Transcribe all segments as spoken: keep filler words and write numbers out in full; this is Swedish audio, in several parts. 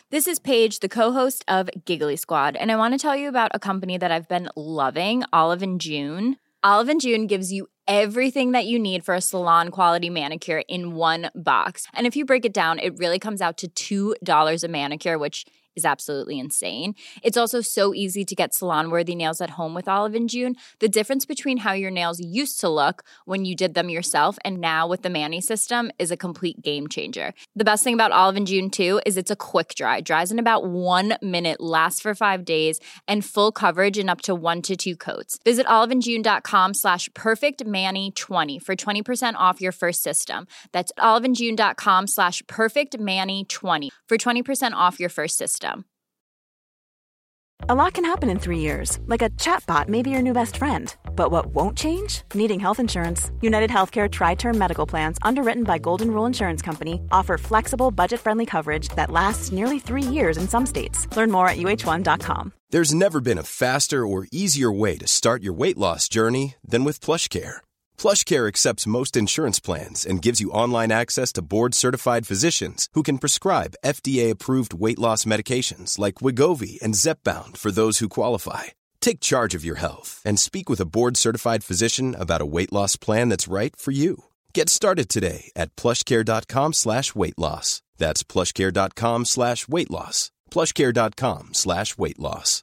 This is Paige, the co-host of Giggly Squad, and I want to tell you about a company that I've been loving, Olive and June. Olive and June gives you everything that you need for a salon-quality manicure in one box. And if you break it down, it really comes out to two dollars a manicure, which is absolutely insane. It's also so easy to get salon-worthy nails at home with Olive and June. The difference between how your nails used to look when you did them yourself and now with the Mani system is a complete game changer. The best thing about Olive and June, too, is it's a quick dry. Dries in about one minute, lasts for five days, and full coverage in up to one to two coats. Visit oliveandjune.com slash perfectmani20 for twenty percent off your first system. That's oliveandjune.com slash perfectmani20 for twenty percent off your first system. A lot can happen in three years, like a chatbot may be your new best friend. But what won't change? Needing health insurance. United Healthcare Tri-Term Medical Plans, underwritten by Golden Rule Insurance Company, offer flexible, budget-friendly coverage that lasts nearly three years in some states. Learn more at U H one dot com. There's never been a faster or easier way to start your weight loss journey than with PlushCare. PlushCare accepts most insurance plans and gives you online access to board-certified physicians who can prescribe F D A-approved weight loss medications like Wegovy and Zepbound for those who qualify. Take charge of your health and speak with a board-certified physician about a weight loss plan that's right for you. Get started today at plushcare.com slash weight loss. That's plushcare.com slash weight loss. plushcare.com slash weight loss.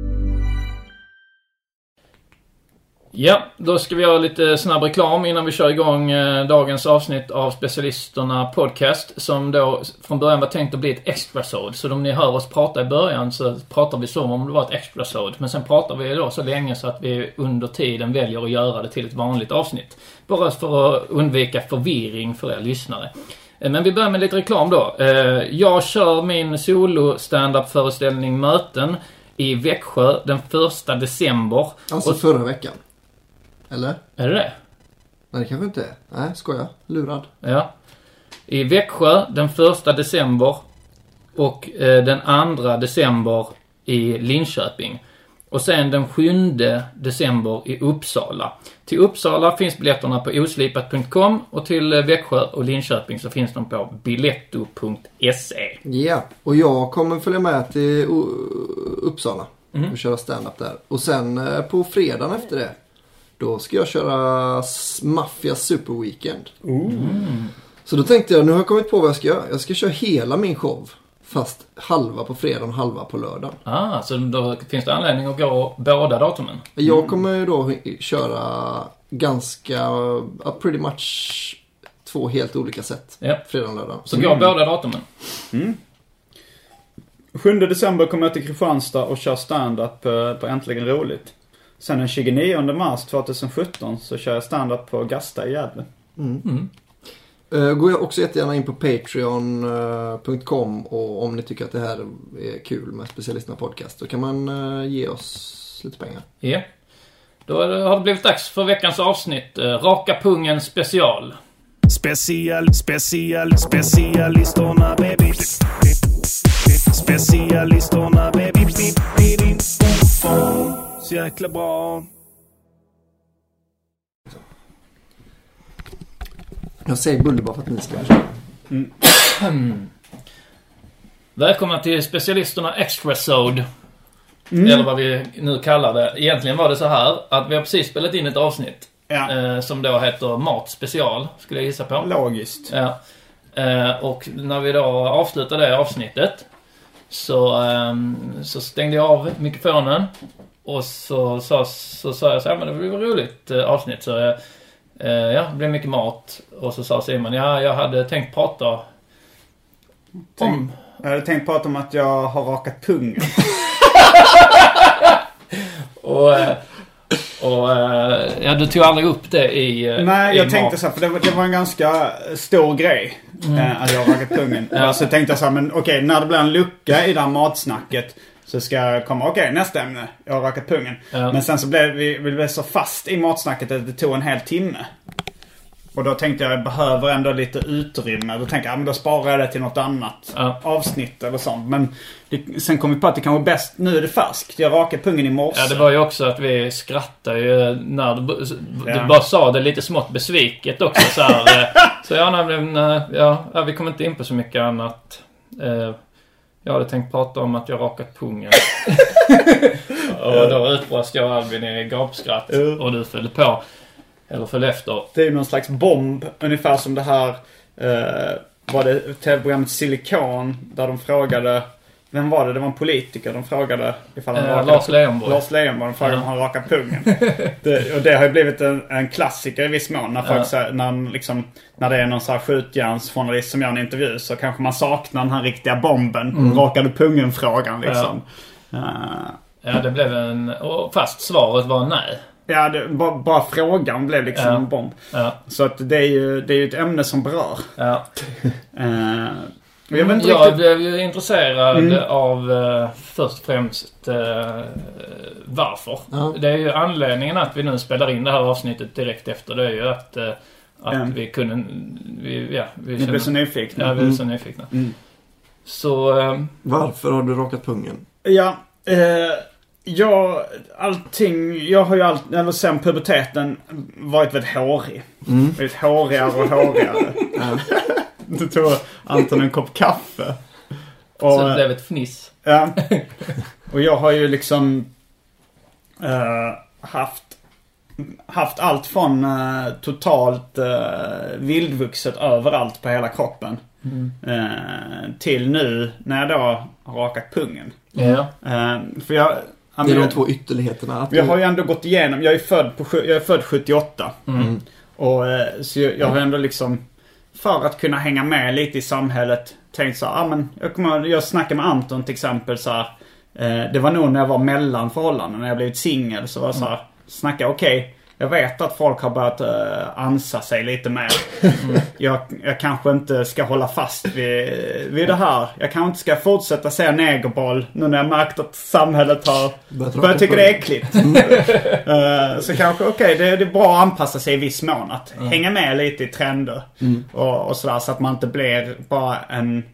Ja, då ska vi göra lite snabb reklam innan vi kör igång eh, dagens avsnitt av Specialisterna podcast, som då från början var tänkt att bli ett extrasode. Så om ni hör oss prata i början så pratar vi som om det var ett extrasode, men sen pratar vi då så länge så att vi under tiden väljer att göra det till ett vanligt avsnitt. Bara för att undvika förvirring för er lyssnare. Eh, men vi börjar med lite reklam då. Eh, jag kör min solo stand-up föreställning Möten i Växjö den första december. Alltså och förra veckan. Eller? Är det det? Nej, det kanske inte är. Nej, skoja. Lurad. Ja. I Växjö den första december och eh, den andra december i Linköping. Och sen den sjunde december i Uppsala. Till Uppsala finns biljetterna på oslipat punkt com och till eh, Växjö och Linköping så finns de på biletto punkt se. Ja, och jag kommer följa med till uh, Uppsala mm. och köra stand-up där. Och sen uh, på fredagen efter det, då ska jag köra Mafia Super Weekend. Mm. Så då tänkte jag, nu har jag kommit på vad jag ska göra. Jag ska köra hela min show, fast halva på fredag och halva på lördag. Ah, så då finns det anledning att gå båda datumen? Mm. Jag kommer ju då köra ganska, uh, pretty much två helt olika sätt. Ja. Fredag och lördag. Så mm. gå båda datumen? Mm. sjunde december kommer jag till Kristianstad och kör stand-up på, på Äntligen Roligt. Sen den tjugonionde mars tjugosjutton så kör jag stand-up på Gasta i Gävle. Mm. Mm. Uh, går jag också jättegärna in på patreon punkt com och om ni tycker att det här är kul med Specialisterna podcast, då kan man uh, ge oss lite pengar. Ja. Yeah. Då har det blivit dags för veckans avsnitt. Uh, Raka pungen special. Special, special, specialisterna baby. Specialisterna baby. Så jäkla bra. Jag säger buller bara för att ni ska köra. Mm. Välkomna till Specialisterna Extrasode. Mm. Eller vad vi nu kallar det. Egentligen var det så här att vi har precis spelat in ett avsnitt. Ja. Eh, som då heter Mat special, skulle jag gissa på. Logiskt. Ja. Eh, och när vi då avslutade det avsnittet så, eh, så stängde jag av mikrofonen. Och så sa så, så jag så här, men det var roligt eh, avsnitt. Så eh, ja, det blev mycket mat. Och så sa Simon, ja, jag hade tänkt prata om... Tänk, jag hade tänkt prata om att jag har rakat pungen. och... Eh, Och ja, du tog aldrig upp det i... Nej, i jag tänkte mat. så här, för det var, det var en ganska stor grej mm. eh, att jag har rakat pungen. Ja. Och så tänkte jag så här, men okej, okay, när det blir en lucka i det här matsnacket så ska jag komma, okej, okay, nästa ämne, jag har rakat pungen. Ja. Men sen så blev vi, vi blev så fast i matsnacket att det tog en hel timme. Och då tänkte jag, jag behöver ändå lite utrymme. Då tänkte jag, ja, men då sparar jag det till något annat ja. avsnitt eller sånt. Men det, sen kom vi på att det kanske är bäst, nu är det färskt. Jag rakade pungen i morse. Ja, det var ju också att vi skrattade ju när du, ja. du bara sa det lite smått besviket också. Så, här, så ja, nej, ja, ja, vi kommer inte in på så mycket annat. Eh, Jag hade tänkt prata om att jag rakat pungen. Och då utbrast jag Albin i gapskratt. Och du följde på. Eller följde efter. Det är ju någon slags bomb. Ungefär som det här... Eh, var det tv-programmet Silikon. Där de frågade... Vem var det? Det var en politiker. De frågade ifall han eh, rakade... Lars Leijonborg. Lars Leijonborg. De frågade ja. om han rakade pungen. det, och det har ju blivit en, en klassiker i viss mån. När, folk, ja. så, när, liksom, när det är någon så här skjutjärnsjournalist som gör en intervju. Så kanske man saknar den här riktiga bomben. Mm. Rakade pungen-frågan liksom. Ja. Uh. ja, det blev en... Och fast svaret var nej. Ja, det, bara, bara frågan blev liksom ja. en bomb. Ja. Så att det är ju det är ju ett ämne som berör. Ja. uh, Jag, mm, jag riktigt... blev ju intresserad mm. av uh, först och främst uh, varför. Ja. Det är ju anledningen att vi nu spelar in det här avsnittet direkt efter. Det är ju att, uh, att mm. vi kunde... Vi, ja, vi kände, blev så nyfikna. Ja, vi blev så nyfikna. Mm. Så... Uh, varför har du rakat pungen? Ja, uh, jag... Allting... Jag har ju alltid... Eller sen puberteten varit väldigt hårig. Mm. Varit hårigare och hårigare. Ja. Du tog Anton en kopp kaffe. Och, så det blev ett fniss. Ja. Och jag har ju liksom uh, haft haft allt från uh, totalt uh, vildvuxet överallt på hela kroppen. Mm. Uh, till nu när jag då har rakat pungen. Mm. Uh, för jag... Det är de två ytterligheterna. Jag har ju ändå gått igenom... Jag är född, på, jag är född sjuttioåtta. Mm. Och uh, så jag, jag har ändå liksom... För att kunna hänga med lite i samhället tänkt så här, ah, men jag, kommer, jag snackade med Anton till exempel så här, eh, det var nog när jag var mellan förhållanden, när jag blivit singel så var jag så här, snacka okej, okay, jag vet att folk har börjat eh, ansa sig lite mer. Mm. Jag, jag kanske inte ska hålla fast vid, vid det här. Jag kanske inte ska fortsätta säga negerboll nu när jag märkt att samhället har börjat tycka det är äckligt. Mm. uh, så kanske okej, okay, det, det är bra att anpassa sig i viss mån. Att mm. hänga med lite i trender. Mm. Och, och sådär, så att man inte blir bara en,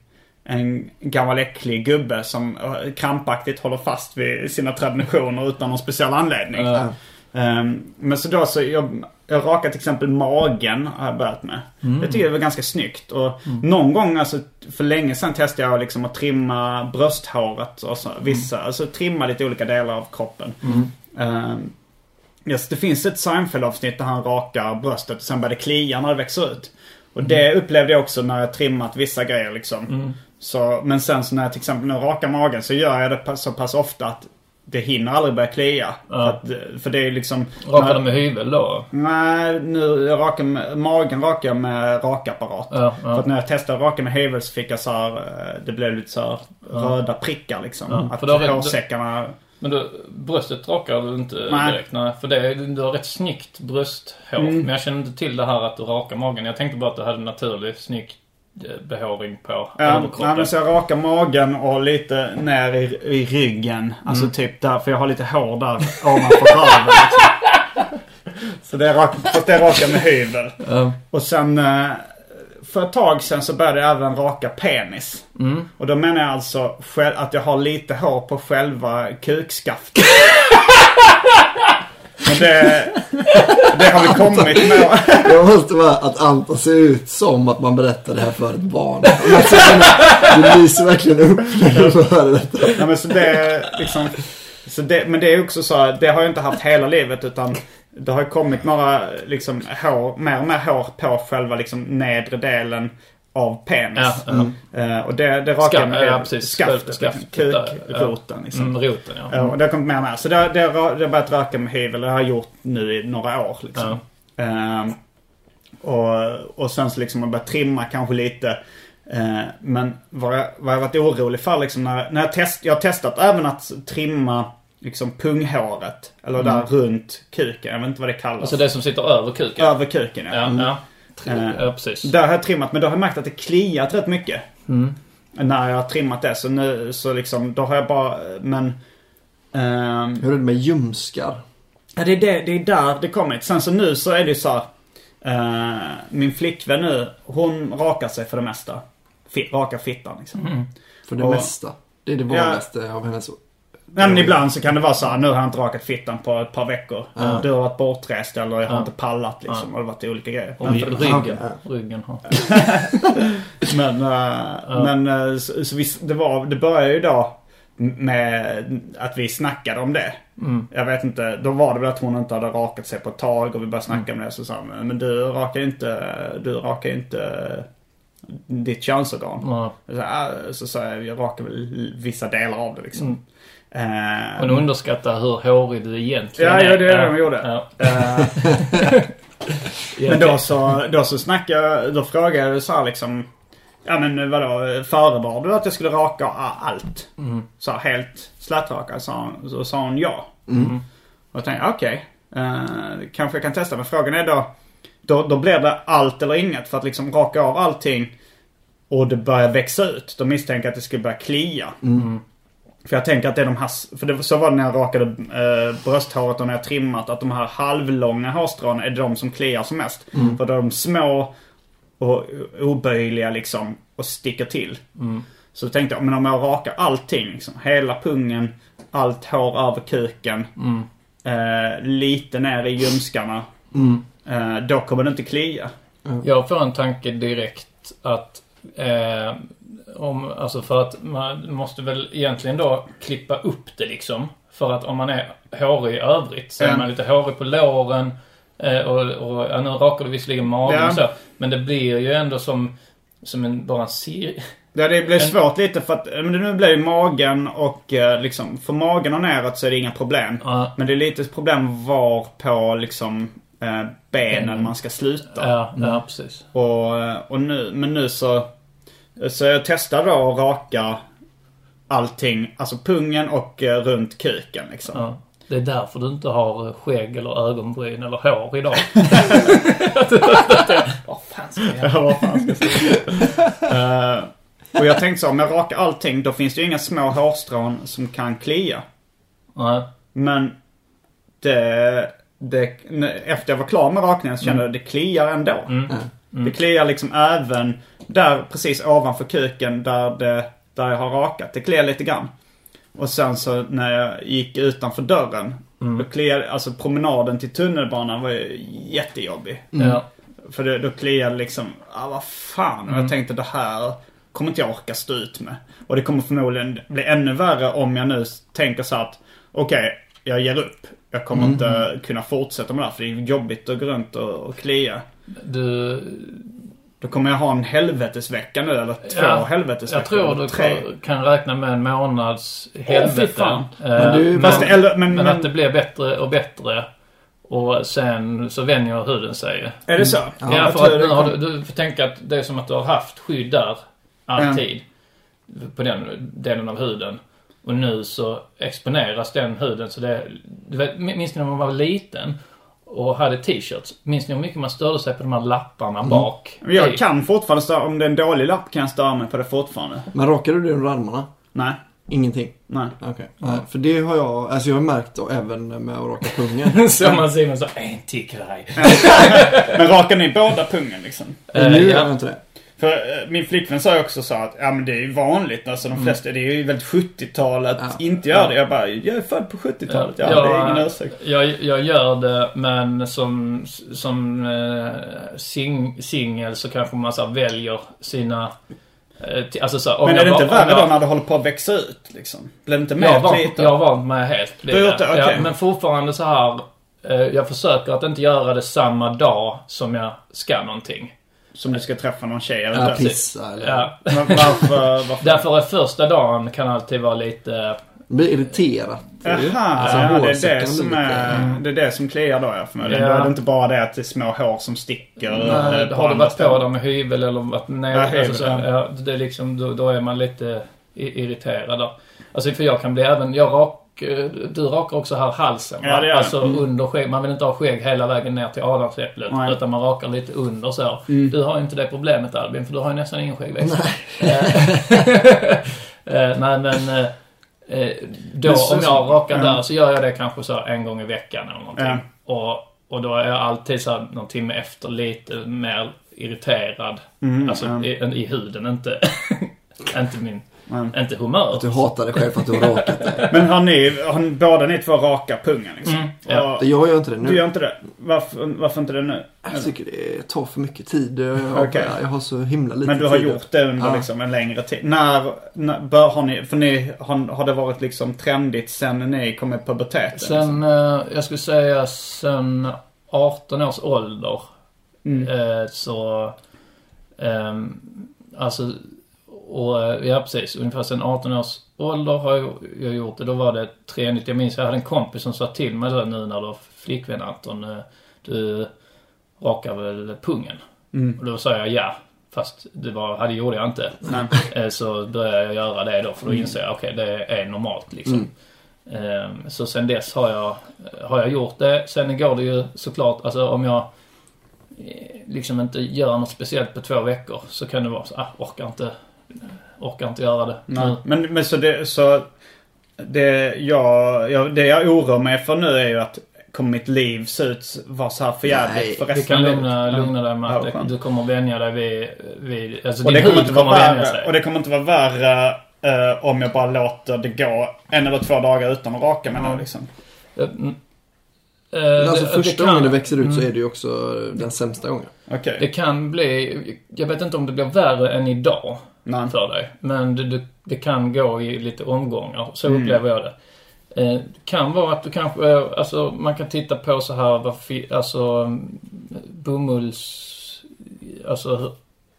en gammal äcklig gubbe som krampaktigt håller fast vid sina traditioner utan någon speciell anledning. Mm. Um, men så då så jag, jag rakar till exempel magen har jag börjat med. Mm. Jag tycker det var ganska snyggt. Och mm. någon gång alltså, för länge sedan testade jag liksom att trimma brösthåret och så, vissa, mm. alltså trimma lite olika delar av kroppen. Mm. Um, yes, det finns ett Seinfeld-avsnitt där han rakar bröstet och sen börjar det klia när det växer ut. Och mm. det upplevde jag också när jag trimmat vissa grejer liksom. Mm. Så, men sen så när jag till exempel nu rakar magen så gör jag det så pass ofta att det hinner aldrig börja klia. Ja. För, att, för det är liksom... Rakar du med hyvel då? Nej, nu jag rakar med, magen rakar jag med rakapparat. Ja, ja. För att när jag testade raka med hyvel så fick jag så här, det blev lite så här ja. röda prickar liksom. Ja, att för hårsäckarna... Men du, bröstet rakar du inte nej. direkt? Nej, för det, du har rätt snyggt brösthår. Mm. Men jag känner inte till det här att du rakar magen. Jag tänkte bara att du hade naturligt snyggt behåring på ja, överkroppen. Ja, men så jag rakar magen och lite ner i, i ryggen. Alltså mm. typ där, för jag har lite hår där ovanför röven. Liksom. Så det rakar, det rakar med hyvel. Mm. Och sen för ett tag sen så började jag även raka penis. Mm. Och då menar jag alltså att jag har lite hår på själva kukskaftet. Men det, det har vi kommit med. Jag måste vara att Anton ser ut som att man berättar det här för ett barn. Det lyser verkligen upp när du hör detta. Ja, men så det liksom, så det, men det är också så, det har jag inte haft hela livet utan det har kommit några liksom hår, mer och mer hår på själva liksom nedre delen av penis. Ja, ja. Mm. Uh, och det, det rakar med ja, precis. skaftet, skaftet kukroten. Liksom. Mm, roten, ja. Uh, och det har kommit mer och mer. Så det, det, det har börjat raka med hyvel. Det har jag gjort nu i några år. Liksom. Ja. Uh, och, och sen så liksom man börjar trimma kanske lite. Uh, men vad jag, vad jag varit orolig för liksom, när, när jag, test, jag har testat även att trimma liksom punghåret. Eller mm. där runt kuken. Jag vet inte vad det kallas. Alltså det som sitter över kuken? Över kuken, ja. Ja, mm. ja. Ja, precis. Där har jag trimmat, men då har jag märkt att det kliat rätt mycket. Mm. När jag har trimmat det. Så nu, så liksom, då har jag bara, men... Um, Hur är det med ljumskar? Ja, det är, det, det är där det kommit. Sen så nu så är det så här, uh, min flickvän nu, hon rakar sig för det mesta. Fit, rakar fittan liksom. Mm. För det och, mesta? Det är det vanligaste ja, av hennes Nej, men ibland så kan det vara så här, nu har jag inte rakat fittan på ett par veckor. Ja. Du har varit bortrest eller jag har Ja. inte pallat liksom. Ja. Och det har varit olika grejer. Och Men för- ryggen, Ja. ryggen har. Men, äh, Ja. men äh, så, så vi, det, var, det började ju då med att vi snackade om det. Mm. Jag vet inte, då var det väl att hon inte hade rakat sig på ett tag och vi började snacka om det. Så sa hon, men du rakar inte, du rakar inte ditt könsorgan. Ja. Så, äh, så sa jag, jag rakar väl vissa delar av det liksom. Mm. Eh, Hon underskattar hur hårig du egentligen Ja, är. ja, det är det de gjorde. Ja. Eh, men då så, då så snackade, då frågade jag så här liksom, ja men vadå, förebar du att jag skulle raka allt? Mm. Så här, helt slätraka, sa hon, så sa hon ja. Mm. Och jag tänkte, okej, okay, eh, kanske jag kan testa. Men frågan är då, då, då blir det allt eller inget för att liksom raka av allting och det börjar växa ut. Då misstänker jag att det skulle börja klia. Mm. För jag tänker att det är de här, för det, så var det när jag rakade eh, brösthåret och när jag trimmat, att de här halvlånga hårstrån är de som kliar som mest. Mm. För då är de små och oböjliga liksom och sticker till. Mm. Så tänkte jag, men om jag rakar allting liksom, hela pungen, allt hår över kuken, Mm. eh, lite ner i ljumskarna, Mm. eh, då kommer det inte klia. Jag får en tanke direkt att eh, om, alltså för att man måste väl egentligen då klippa upp det liksom. För att om man är hårig i övrigt så är Mm. man lite hårig på låren eh, och, och ja, nu rakar du visserligen magen Ja. och så. Men det blir ju ändå som, som en, bara en serie. Ja, det blir svårt lite för att men det nu blir ju magen och eh, liksom för magen och neråt så är det inga problem. Ja. Men det är lite problem var på liksom eh, benen Mm. man ska sluta. Ja, ja precis. Och, eh, och nu, men nu så så jag testar då att raka allting, alltså pungen och eh, runt kuken liksom. Ja. Det är därför du inte har skägg eller ögonbryn eller hår idag. Vad fan ska jag Ja, vad fan ska jag säga? Eh, och jag tänkte så, om jag rakar allting då finns det ju inga små hårstrån som kan klia. Nej. Men det, det, efter jag var klar med rakningen så kände jag att det kliar ändå. Mm. Det kliar liksom även där precis ovanför kuken där, det, där jag har rakat. Det kliar lite grann. Och sen så när jag gick utanför dörren Mm. då kliar, alltså promenaden till tunnelbanan var ju jättejobbig. Ja. För det, då kliar liksom, ah vad fan. Och Mm. jag tänkte det här kommer inte jag orka stå ut med. Och det kommer förmodligen bli ännu värre om jag nu tänker så att okej, okay, jag ger upp. Jag kommer Mm. inte kunna fortsätta med det här för det är jobbigt att gå runt och, och klia. Du, Då kommer jag ha en helvetesvecka nu, eller två Ja, helvetesveckor. jag tror eller du tre. kan räkna med en månads fy helvete. fan. Eh, Men du- men, Fast, eller, men, men men, att det blir bättre och bättre. Och sen så vänjer huden sig. är det så? Ja, jag för tror att det nu har kom- du, du får tänka att det är som att du har haft skydd där alltid. På den delen av huden. Och nu så exponeras den huden så det, du vet, minns ni när man var liten och hade t-shirts? Minns ni hur mycket man störde sig på de här lapparna bak? Men jag i? kan fortfarande störa, om det är en dålig lapp kan jag störa mig på det fortfarande. Men rakar du dig under armarna? Nej, Ingenting? nej. Okej. Okay. För det har jag, alltså jag har märkt då, även med att raka pungen. Så man säger man så, en till grej. Men rakar ni båda pungen liksom? Men nu Eh, gör ja. jag inte det. För eh, min flickvän sa ju också så att ja men det är ju vanligt, alltså de flesta, det är ju väldigt sjuttiotalet Ja. inte gör det. Jag bara, jag är född på sjuttiotalet, ja, Ja, det är ingen ursäkt. Jag, jag gör det, men som, som eh, sing, singel så kanske man så här väljer sina... Eh, t- alltså så, här, om Men är jag det inte var- om värre jag- då när det håller på att växa ut liksom? Blir det inte mer Jag, var, plitat? jag har vant mig helt vid Du har gjort det, okej. ja, men fortfarande så här. Eh, jag försöker att inte göra det samma dag som jag ska någonting. Som du ska träffa någon tjej eller Ja, inte? pissa eller... Ja. Men varför? varför? Därför är första dagen kan alltid vara lite... Blir irriterat. Jaha, Alltså, ja, det, är hårsäcken det, som blir lite- är, det är det som kliar då, ja, förmodligen. Ja. Då är det inte bara det att det är små hår som sticker. Nej, eh, har du andra varit på ställen. dem med hyvel eller varit ner? Ja, hyvel, alltså, så, ja. ja, det är liksom, då, då är man lite i- irriterad där. Alltså för jag kan bli även, jag rak, eh, du rakar också här halsen. Ja, det gör jag. Alltså under skägg, man vill inte ha skägg hela vägen ner till adamsäpplet. Nej. Utan man rakar lite under så. Mm. Du har ju inte det problemet Albin, för du har ju nästan ingen skäggväxt. Eh, Nej men eh, eh, då Men så- om jag rakar ja. där så gör jag det kanske så en gång i veckan eller någonting. Ja. Och, och då är jag alltid så här någon timme efter lite mer irriterad. Mm, alltså ja. i, i huden, inte, inte min Mm. Inte humör. Att du hatar dig själv för att du har rakat dig. Men har ni, har ni båda ni två raka pungen liksom? Mm, ja. Och, Jag gör inte det nu. Du gör inte det? Varför, varför inte det nu? Jag tycker det tar för mycket tid. Jag, Okay. jag har så himla lite tid. Men du har tid. gjort det under ja. liksom en längre tid. När, när bör, har ni, för ni, har, har det varit liksom trendigt sen ni kom i puberteten? Sen, liksom? eh, jag skulle säga sen arton års ålder. Mm. Eh, så, eh, alltså, och ja precis, ungefär sen arton års ålder har jag, jag gjort det. Då var det trendigt. Jag minns, jag hade en kompis som sa till mig då, nu när du har flickvän Anton, eh, du rakar väl pungen? Mm. Och då sa jag ja. Fast det var, hade gjorde jag inte. Mm. Så började jag göra det då. För då inser jag, okej, okay, det är normalt liksom. Mm. Så sen dess har jag, har jag gjort det. Sen går det ju såklart, alltså om jag liksom inte gör något speciellt på två veckor så kan det vara så, ah, orkar inte, orkar inte göra det. Nej. Men, men så det, så det jag, jag, det jag oroar mig för nu är ju att kommer mitt liv se ut vara så här för jävligt för resten. Vi kan av lugna, livet. lugna dig med att Ja, du kommer vänja dig vid, vid alltså och din det kommer hud inte kommer vara vänja värre, sig. och det kommer inte vara värre uh, om jag bara låter det gå en eller två dagar utan att raka mig. Ja. Nu liksom. Mm. Uh, alltså det, första det kan, gången det växer ut mm. så är det ju också den sämsta gången. Okay. Det kan bli, jag vet inte om det blir värre än idag. Nej. För dig. Men det, det, det kan gå i lite omgångar. Så Mm. upplever jag det. Eh, kan vara att du kanske, alltså man kan titta på så här, vad fi, alltså bomulls, alltså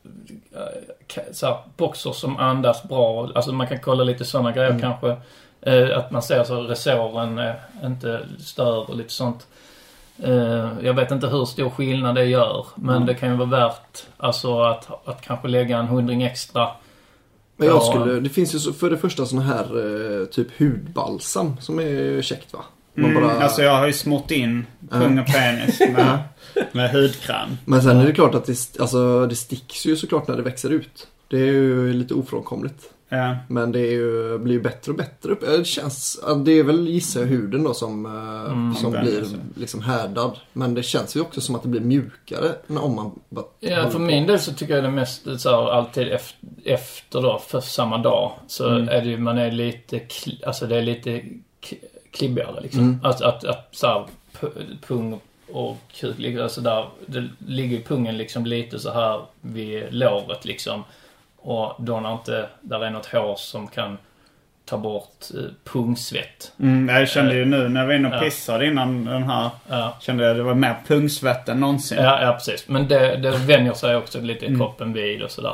så här, boxer som andas bra. Alltså man kan kolla lite sådana grejer mm. kanske. Eh, att man ser så resåren eh, inte stör och lite sånt. Eh, jag vet inte hur stor skillnad det gör. Men mm. det kan ju vara värt alltså att, att kanske lägga en hundring extra. Men jag skulle, det finns ju så, för det första sån här eh, typ hudbalsam som är käckt va? Man Mm, bara... Alltså jag har ju smått in pung och penis med, med hudkräm. Men sen är det klart att det, alltså, det sticks ju såklart när det växer ut. Det är ju lite ofrånkomligt. Ja. Men det är ju, blir ju bättre och bättre upp. Det känns, det är väl gissar jag huden då som, mm, som blir liksom härdad. Men det känns ju också som att det blir mjukare om man bara ja, för min del så tycker jag det mest så här, alltid efter, efter då, för samma dag så mm. är det ju, man är lite, alltså det är lite klibbigare liksom. Mm. Att, att, att så här, pung och kuk ligger så där, det ligger i pungen liksom lite så här vid låret liksom. Och då när inte där är något hår som kan ta bort eh, pungsvett. Mm, jag kände ju nu när vi var inne och ja. pissade innan den här. Ja. Kände jag det var mer pungsvett än någonsin. Ja, ja precis. Men det, det vänjer sig också lite i kroppen mm. vid och sådär.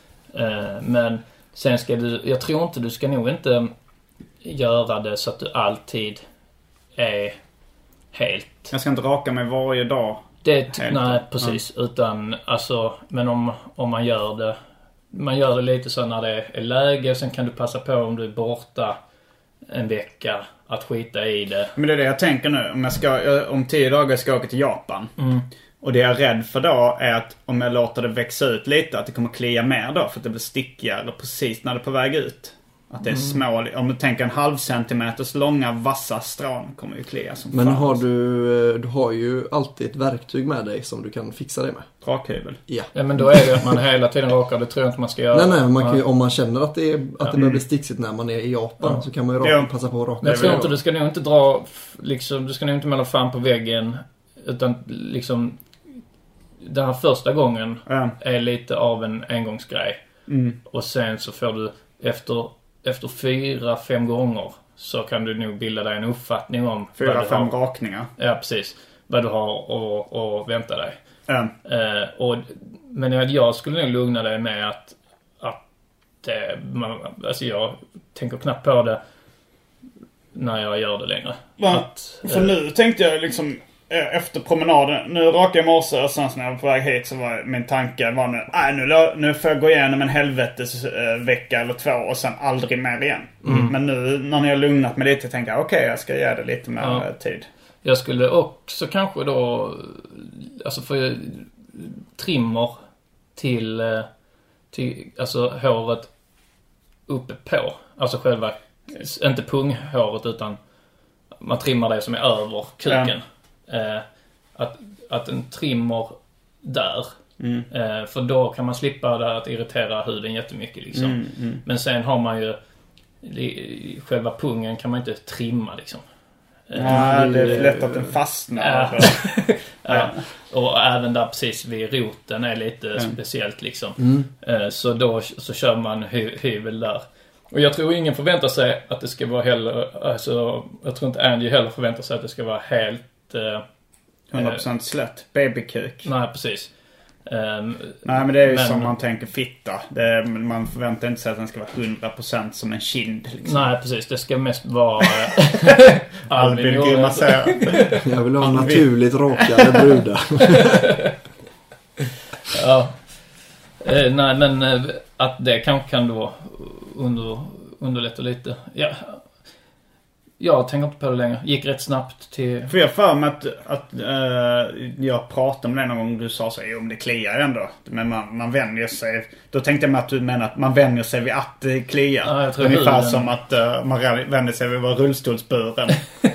Eh, men sen ska du, jag tror inte du ska nog inte göra det så att du alltid är helt. Jag ska inte raka mig varje dag. Det, nej, precis. Ja. Utan alltså, men om, om man gör det man gör det lite så när det är läge. Sen kan du passa på om du är borta en vecka att skita i det. Men det är det jag tänker nu. Om, jag ska, om tio dagar ska jag åka till Japan. Mm. Och det jag är rädd för då är att om jag låter det växa ut lite, att det kommer klia mer då. För att det blir stickigare precis när det är på väg ut. Att det är små, om du tänker en halv centimeters långa vassa strån kommer ju klia som Men fan. har du, du har ju alltid ett verktyg med dig som du kan fixa det med. Rakhyvel. Ja. Ja, men då är det att man hela tiden rakar, det tror jag inte man ska göra. Nej, nej, man kan ju, om man känner att det, är, att ja. det börjar bli sticksigt när man är i Japan ja. så kan man ju raka, ja. passa på att raka. Men jag tror inte, du ska nog inte dra, liksom, du ska nog inte mäla fan på väggen, utan liksom, den här första gången ja. är lite av en engångsgrej. Mm. Och sen så får du, efter, efter fyra, fem gånger, så kan du nog bilda dig en uppfattning om fyra, fem har, rakningar. Ja, precis. Vad du har och, och vänta dig. Mm. Eh, och, men jag, jag skulle nog lugna dig med att, att eh, man, alltså jag tänker knappt på det när jag gör det längre. Att, för eh, nu tänkte jag liksom efter promenaden, nu rakade jag i morse och sen när jag var på väg hit så var min tanke var nu, nej nu, nu får jag gå igenom en helvetes eh, vecka eller två och sen aldrig mer igen. Mm. Men nu när ni har lugnat mig lite tänker jag okej okay, jag ska ge det lite mer ja. tid. Jag skulle också kanske då alltså få trimmer till, till alltså håret uppe på. Alltså själva, inte punghåret utan man trimmar det som är över kuken. Ja. Eh, att, att en trimmer där Mm. Eh, för då kan man slippa det att irritera huden jättemycket liksom. Mm, mm. Men sen har man ju själva pungen kan man inte trimma liksom. Ja, det är lätt att den fastnar. Ja. Ja. Och även där precis vid roten är lite mm. speciellt liksom. Mm. Så då så kör man hy- hyvel där. Och jag tror ingen förväntar sig att det ska vara heller, alltså jag tror inte Angie heller förväntar sig att det ska vara helt eh, hundra procent slätt, babykuk. Nej, precis. Um, Nej, men det är ju men, som man tänker fitta. Det är, man förväntar inte sig att den ska vara hundra procent som en kind. Liksom. Nej, precis. Det ska mest vara... Albin grimaserar. Jag vill ha naturligt rakade brudar. Ja. Eh, nej, men eh, att det kanske kan då under, underlätta lite. Ja. Jag tänker inte på det längre. Gick rätt snabbt till... För jag för mig att, att äh, jag pratade om det någon gång. Du sa så här, om det kliar ändå. Men man, man vänjer sig. Då tänkte jag mig att du menar att man vänjer sig vid att det kliar. Ja, jag tror ungefär huden. som att uh, man vänjer sig vid att vara rullstolsburen.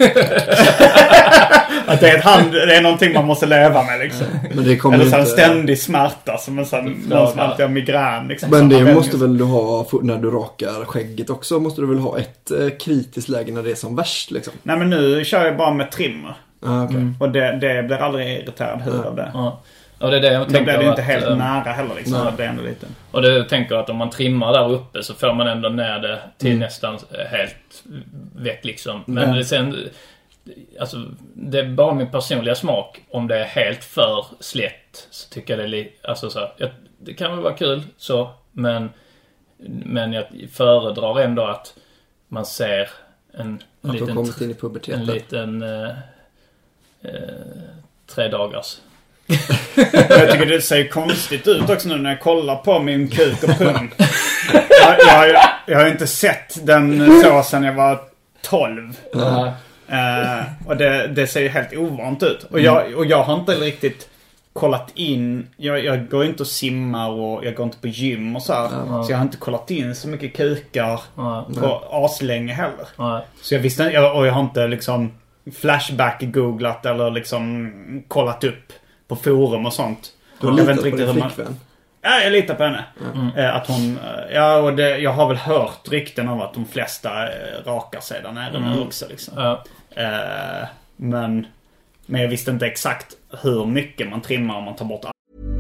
Att det är, ett hand, det är någonting man måste leva med liksom. Men det kommer eller så en inte... ständig smärta. Som en sån, någon som alltid har migrän. Liksom, men det måste sig. väl du ha när du rakar skägget också. Måste du väl ha ett eh, kritiskt läge när det är som värst liksom. Nej, men nu kör jag bara med trimmer. Ah, okay. mm. Och det, det blir aldrig irriterad hud ah. av det. Ja. Och det är det jag det tänker blir inte att, helt äh, nära heller liksom. Det är ändå lite. Och det jag tänker att om man trimmar där uppe så får man ändå ner det till mm. nästan helt väck liksom. Men mm. det sen... Alltså, det är bara min personliga smak. Om det är helt för slätt så tycker jag det är lite... Alltså så jag, det kan väl vara kul så. Men, men jag föredrar ändå att man ser en att liten... kommit in i puberteten. En liten... Eh, eh, tre dagars. Jag tycker det ser konstigt ut också nu när jag kollar på min kuk och pung. jag, jag, jag har inte sett den så sedan jag var tolv. Mm. Uh, och det, det ser ju helt ovant ut. Och jag, och jag har inte riktigt kollat in. Jag, jag går inte och simmar och jag går inte på gym och så här. Mm. Så jag har inte kollat in så mycket kukar mm. på aslänge heller. Mm. Så jag visste inte, och jag har inte liksom flashback-googlat eller liksom kollat upp på forum och sånt. Du har jag litat vet inte på din man... flickvän? Ja, jag litar på henne. Mm. Att hon, ja, och det, jag har väl hört rykten om att de flesta rakar sig där nere mm. nu också liksom. Ja. Uh, men, men jag visste inte exakt hur mycket man trimmar om man tar bort.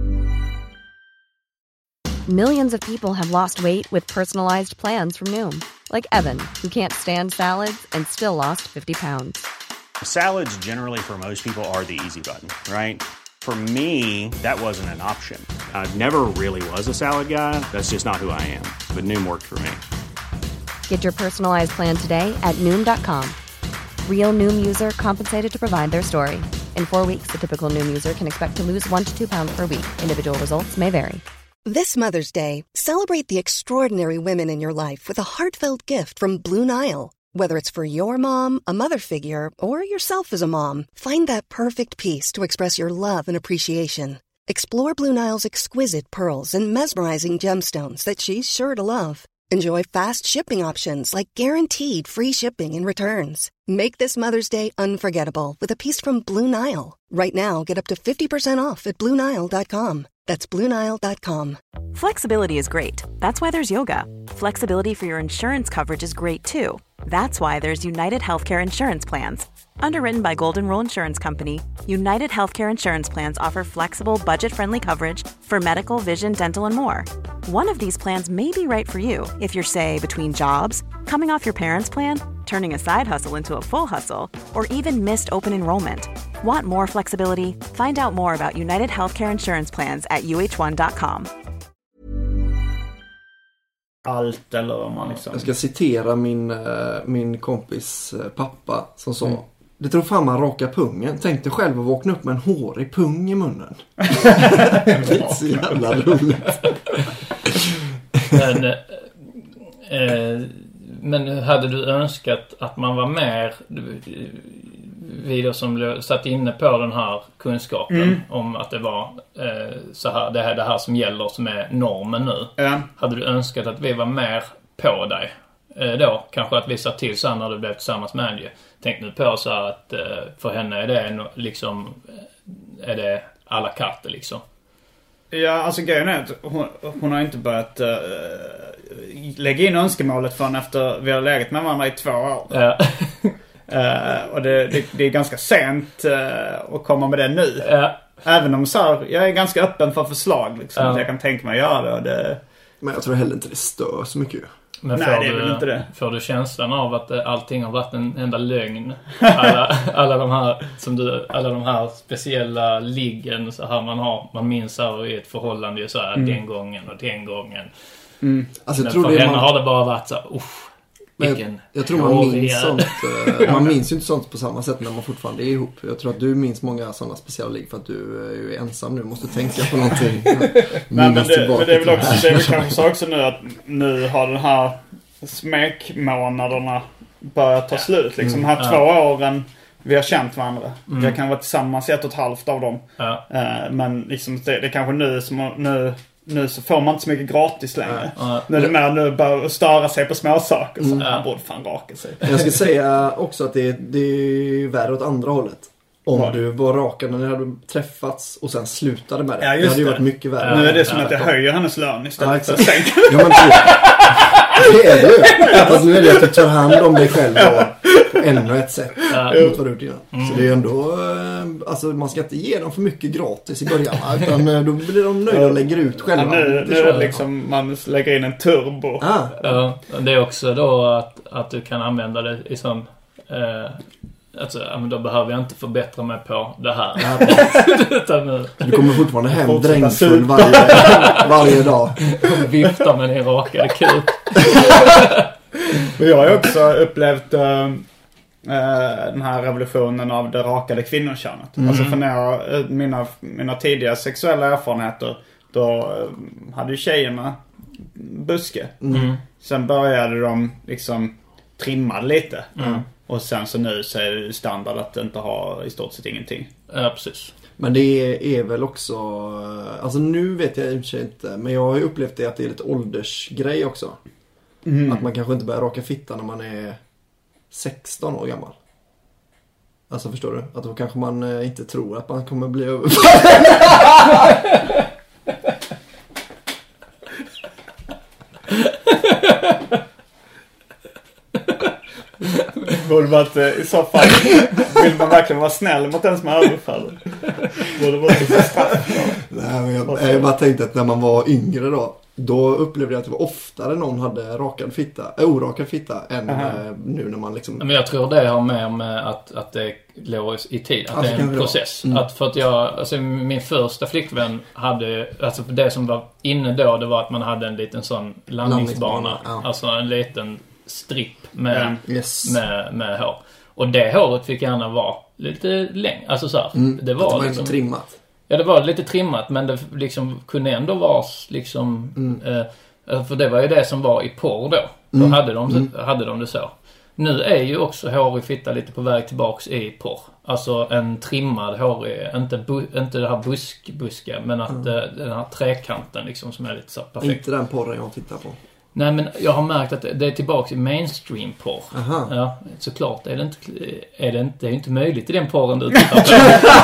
Millions of people have lost weight with personalized plans from Noom. Like Evan, who can't stand salads and still lost fifty pounds. Salads generally for most people are the easy button, right? For me, that wasn't an option. I never really was a salad guy. That's just not who I am. But Noom worked for me. Get your personalized plan today at Noom dot com. Real Noom user compensated to provide their story. In four weeks, the typical Noom user can expect to lose one to two pounds per week. Individual results may vary. This Mother's Day, celebrate the extraordinary women in your life with a heartfelt gift from Blue Nile. Whether it's for your mom, a mother figure, or yourself as a mom, find that perfect piece to express your love and appreciation. Explore Blue Nile's exquisite pearls and mesmerizing gemstones that she's sure to love. Enjoy fast shipping options like guaranteed free shipping and returns. Make this Mother's Day unforgettable with a piece from Blue Nile. Right now, get up to fifty percent off at Blue Nile dot com. That's Blue Nile dot com. Flexibility is great. That's why there's yoga. Flexibility for your insurance coverage is great too. That's why there's United Healthcare Insurance Plans. Underwritten by Golden Rule Insurance Company, United Healthcare Insurance Plans offer flexible, budget-friendly coverage for medical, vision, dental, and more. One of these plans may be right for you if you're, say, between jobs, coming off your parents' plan, turning a side hustle into a full hustle, or even missed open enrollment. Want more flexibility? Find out more about United Healthcare Insurance Plans at U H one dot com. Allt eller om man liksom... Jag ska citera min, min kompis pappa som sa mm. det tror fan man raka pungen. Tänkte själv att vakna upp med en hårig pung i munnen. Det är så jävla roligt. Men, eh, men hade du önskat att man var mer vid som satt inne på den här kunskapen mm. om att det var eh, så här, det här det här som gäller som är normen nu. Ja. Hade du önskat att vi var mer på dig eh, då? Kanske att vi sa till sen när du blev tillsammans med Angie. Tänk nu på så att eh, för henne är det liksom är det alla katter liksom. Ja, alltså grejen är att hon, hon har inte börjat uh, lägga in önskemålet förrän efter vi har legat med varandra i två år. Ja. uh, och det, det, det är ganska sent uh, att komma med det nu. Ja. Även om så här, jag är ganska öppen för förslag liksom, Ja. att jag kan tänka mig att göra det, och det... Men jag tror heller inte det stör så mycket. Men Nej, får det är du, väl inte det. Får du känslan av att allting har varit en enda lögn? Alla, alla de här som du, alla de här speciella liggen så här man har, man minns här i ett förhållande så här, mm. den gången och den gången. Mm. Alltså, men jag tror för det henne man... har det bara varit så här, uff, vilken jag, jag tror man minns sånt. Man minns ju inte sånt på samma sätt när man fortfarande är ihop. Jag tror att du minns många sådana speciella ligg för att du är ensam nu. Måste tänka på någonting. Nej, men, det, men det är väl också, det är väl kanske så också nu att nu har den här smekmånaderna börjat ta slut. Liksom Mm. de här Ja. två åren vi har känt varandra. Mm. Vi kan vara tillsammans i ett och ett halvt av dem. Ja. Uh, men liksom det, det är kanske nu som nu, nu så får man inte så mycket gratis längre. Ja. Nu är det mer nu börjar störa sig på små saker. Så Mm. man borde fan raka sig. Jag ska säga också att det, det är värre åt andra hållet. Om Vad? du var rakad när ni hade träffats och sen slutade med det. Ja, det just hade ju det. varit mycket värre. Ja, nu är det som ja, att jag höjer hennes lön istället ja, för att sänka. Ja, men det, det är det ju. Fast nu är det att du tar hand om dig själv då, på ännu ett sätt Ja. mot vad du gjort innan. Mm. Så det är ändå, alltså man ska inte ge dem för mycket gratis i början. Utan då blir de nöjda och lägger ut själva. Ja, nu nu är det liksom man lägger in en turbo. Ah. Ja, det är också då att, att du kan använda det i sån... Eh, alltså, ja, men då behöver jag inte förbättra mig på det här. Ja, Utan nu, du kommer fortfarande hem drängfull varje, varje dag. vifta med din rakade kuk. Och jag har ju också upplevt äh, den här revolutionen av det rakade kvinnokönet. Mm. Alltså för när jag, mina, mina tidiga sexuella erfarenheter, då äh, hade ju tjejerna buske. Mm. Sen började de liksom trimma lite. Mm. Och sen så nu så är det standard att inte ha i stort sett ingenting. Ja, precis. Men det är väl också, alltså nu vet jag i och för sig inte, men jag har ju upplevt det att det är lite åldersgrej också. Mm. Att man kanske inte börjar raka fitta när man är sexton år gammal. Alltså förstår du? Att då kanske man inte tror att man kommer bli över. Borde vara att i så fall vill man verkligen vara snäll mot den som är överfallen. Borde vara så straff. Nej, men jag, jag bara tänkte att när man var yngre då, då upplevde jag att det var oftare någon hade rakad fitta, äh, orakad fitta än äh, nu när man liksom... Men jag tror det har med med att, att det låg i tid, att alltså, det är en process. Mm. Att för att jag, alltså min första flickvän hade, alltså det som var inne då, det var att man hade en liten sån landningsbana. landningsbana ja. Alltså en liten stripp med, mm. yes. med, med hår. Och det håret fick gärna vara lite längre. Alltså så här, mm. det var, det var liksom, trimmat. Ja, det var lite trimmat, men det liksom kunde ändå vara liksom... Mm. Eh, för det var ju det som var i porr då. Då mm. hade, de, mm. hade de det så. Nu är ju också hårig fitta lite på väg tillbaks i porr. Alltså en trimmad hårig, inte, bu, inte det här busk-buska, men att mm. det, den här trekanten liksom som är lite så perfekt. Inte den porren jag tittar på. Nej, men jag har märkt att det är tillbaka i mainstream-porr. Aha. Ja, såklart är det inte, är det inte, det är inte möjligt i den porren du tittar på.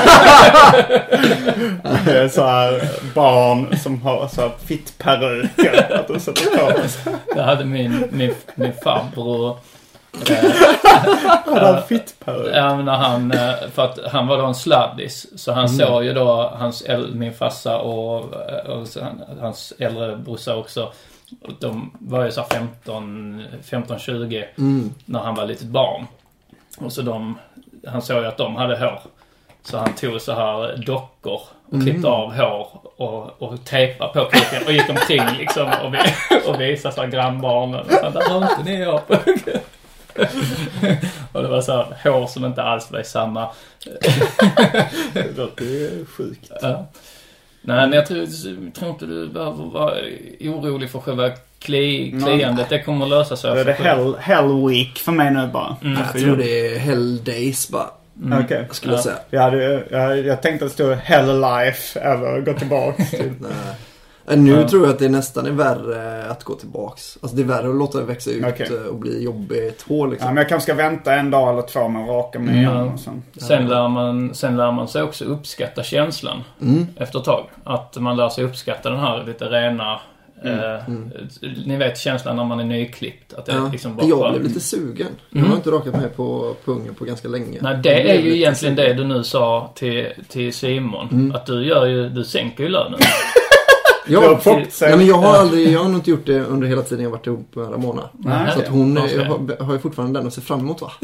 Det är så här barn som har så här fittperuker att du sätter på. Det hade min, min, min farbror. Han hade fittperuk. Ja, men när han, för att han var då en sladdis. Så han mm. såg ju då hans, min farsa och, och hans äldre brorsa också. De var ju så femton tjugo mm. när han var litet barn. Och så de, han såg ju att de hade hår. Så han tog så här dockor och klippte mm. av hår och, och tejpade på kuken och gick omkring liksom och, vi, och visade så här grannbarnen. Och så där har inte ni hår på kuken. Och det var så här hår som inte alls var i samma. Det är sjukt. Ja. Nej, men jag tror, jag tror inte du behöver vara orolig för själva kli, kliandet. Det kommer att lösa sig. Det är det hell, hell week för mig nu bara. Mm. Jag tror det är hell days bara. Mm. Okej. Okay. Skulle jag säga. Jag, hade, jag, jag tänkte att det stod hell life eller gå tillbaka till. Nej. Nu ja. tror jag att det nästan är värre att gå tillbaks. Alltså det är värre att låta det växa ut okay. och bli jobbigt hår liksom. Ja, men jag kanske ska vänta en dag eller två med att raka mig igen. Mm. Och sen. Sen, lär man, sen lär man sig också uppskatta känslan mm. efter ett tag. Att man lär sig uppskatta den här lite rena... Mm. Eh, mm. Ni vet känslan när man är nyklippt att det ja. liksom bara jag blev lite sugen mm. jag har inte rakat mig på pungen på ganska länge. Nej, det är ju egentligen sugen. Det du nu sa till, till Simon mm. att du gör ju, du sänker ju lönen. jag, har till, nej, men jag har aldrig jag har nog inte gjort det under hela tiden jag varit ihop med Ramona. Nej, så att hon okay. har, har ju fortfarande den att se fram emot va.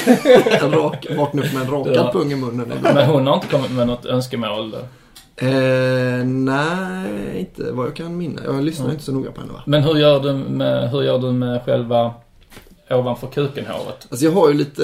En rak, vakna upp med en rakad ja. pung i munnen. Men hon har inte kommit med något önskemål då? Eh, nej, inte vad jag kan minna. Jag lyssnar mm. inte så noga på henne va. Men hur gör du med, hur gör du med själva ovanför kukenhåret? Alltså jag har ju lite,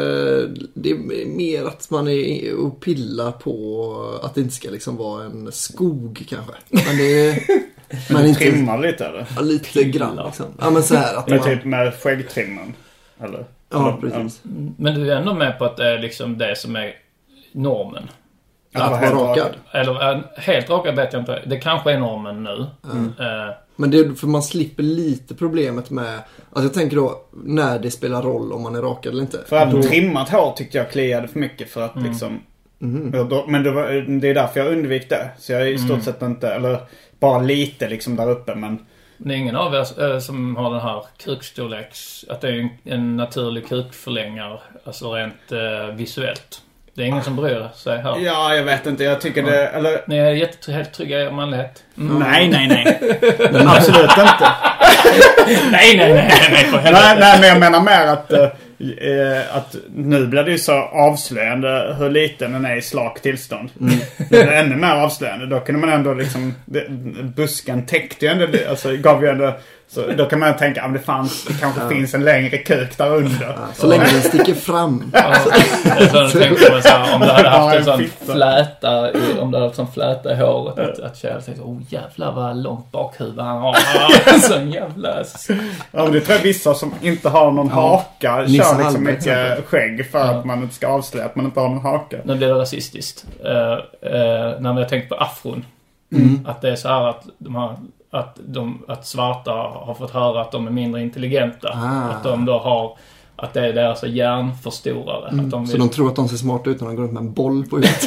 det är mer att man är och pillar på att det inte ska liksom vara en skog kanske. Men det är... Men inte trimmar lite eller? Ja, lite grann liksom. Ja, men så här att men man... typ med skäggtrimmen eller? Ja, precis. Men du är ändå med på att det är liksom det som är normen. Att vara rakad. Eller helt rakad vet jag inte. Det kanske är normen nu. Mm. Uh. Men det är för man slipper lite problemet med... Alltså jag tänker då när det spelar roll om man är rakad eller inte. För att mm. trimmat hår tyckte jag kliade för mycket för att mm. liksom... Mm. Då, men det, var, det är därför jag undvik det. Så jag är i stort mm. sett inte... Eller bara lite liksom där uppe men... Det är ingen av er som har den här kukstorleks... Att det är en, en naturlig kukförlängare. Alltså rent eh, visuellt. Det är ingen som bryr sig här. Ja, jag vet inte. Jag tycker det... Eller... Ni är jätte, helt trygga i er manlighet. Mm. Nej, nej, nej. Absolut inte. nej, nej, nej. Nej, nej, nej, men jag menar mer att... Uh, att nu blir det ju så avslöjande hur liten den är i slak tillstånd. Mm. Det är ännu mer avslöjande. Då kunde man ändå liksom... Det, busken täckte ju ändå... Alltså gav ju ändå... Så då kan man tänka att det, fanns, det kanske ja. finns en längre kuk där under. Ja, så länge den sticker fram. Ja. Så tänkte man så här, om du hade haft en sån fläta i, om du hade haft en fläta i håret att, att Kjell tänkte, åh jävlar vad långt bakhuvud han har. Sån jävla... Ja, men det tror jag vissa som inte har någon ja. haka Nissa kör liksom mycket skägg för ja. att man inte ska avslöja att man inte har någon haka. Nu blir det rasistiskt. Uh, uh, när jag tänkte på afron. Mm. Att det är så här att de har... Att, de, att svarta har fått höra att de är mindre intelligenta. Ah. Att de då har... Att det är deras hjärnförstorare. Mm. Att de vill... Så de tror att de ser smarta ut när de går runt med en boll på huvudet.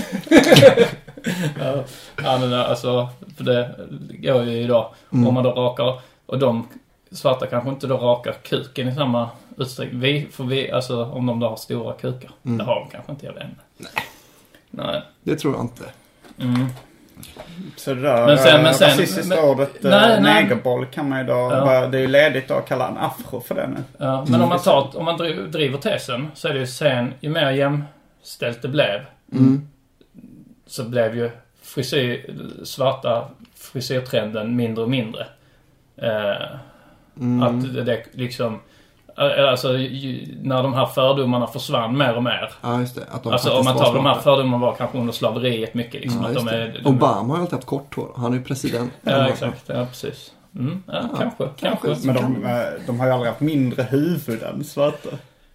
ja, ja, men alltså... För det går ju idag. Mm. Om man då rakar... Och de svarta kanske inte då rakar kuken i samma utsträckning. Vi, för vi, alltså om de då har stora kukar. Mm. Det har de kanske inte, jag vet inte. Nej. Nej. Det tror jag inte. Mm. Så det där men sen, men sen, rasistiska men, ordet nej, negerboll kan man ju då ja. Det är ju ledigt att kalla en afro för det nu. Ja, men mm. om man tar, om man driver tesen så är det ju sen ju mer jämställt det blev mm. så blev ju frisyr, svarta frisyrtrenden mindre och mindre. Eh, mm. Att det, det liksom alltså när de här fördomarna försvann mer och mer. Ja, just det. Att de alltså om man tar de här fördomarna var kanske under slaveriet mycket liksom, ja, att de är, de Obama har ju alltid haft kort hår. Han är ju president. Ja, exakt. Ja, precis. Mm, ja, ja, kanske, kanske. kanske. Men de, de har ju aldrig haft mindre huvud än svarta.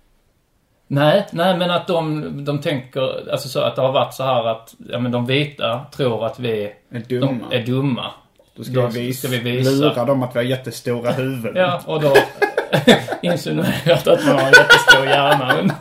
Nej, nej, men att de, de tänker alltså så att det har varit så här att ja, men de vita tror att vi är dumma. De är dumma. Då ska, då vi, visa, ska vi visa. Lura dem att vi har jättestora huvuden. Ja, och då insinuerat att man har en jättestor hjärna.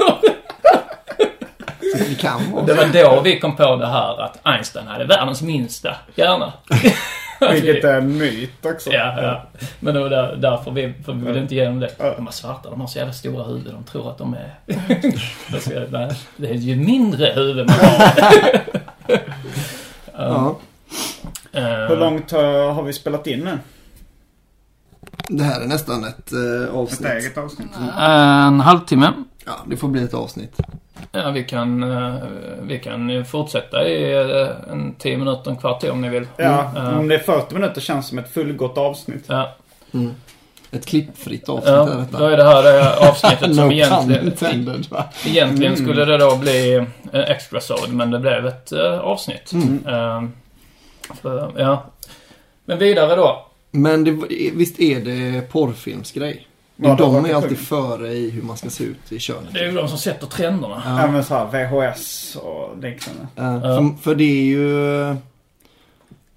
Det kan vara. Det var då vi kom på det här att Einstein hade världens minsta hjärna. Vilket är en myt också. Ja, ja. Men det var där, därför vi, för vi ville inte ge dem det. De är svarta, de har så jävla stora huvud. De tror att de är... Nej, det är ju mindre huvud man har. Ja. Uh, Hur långt har, har vi spelat in nu? Det här är nästan ett uh, avsnitt. Ett eget avsnitt. Mm. En halvtimme. Ja, det får bli ett avsnitt. Ja, vi kan, uh, vi kan fortsätta i uh, en tio minuter, en kvart till om ni vill. Ja, mm. uh, om det är fyrtio minuter känns som ett fullgott avsnitt. Ja. Mm. Ett klippfritt avsnitt ja, är detta. Då är det här det avsnittet som no egentligen, intended, egentligen mm. skulle det då bli en extra sod, men det blev ett uh, avsnitt. Mm. Uh, för, ja. Men vidare då. Men det, visst är det porrfilmsgrej? Ja, de är alltid före i hur man ska se ut i könet. Det är ju de som sätter trenderna. Ja, ja men så här V H S och liknande. Ja, för, för det är ju...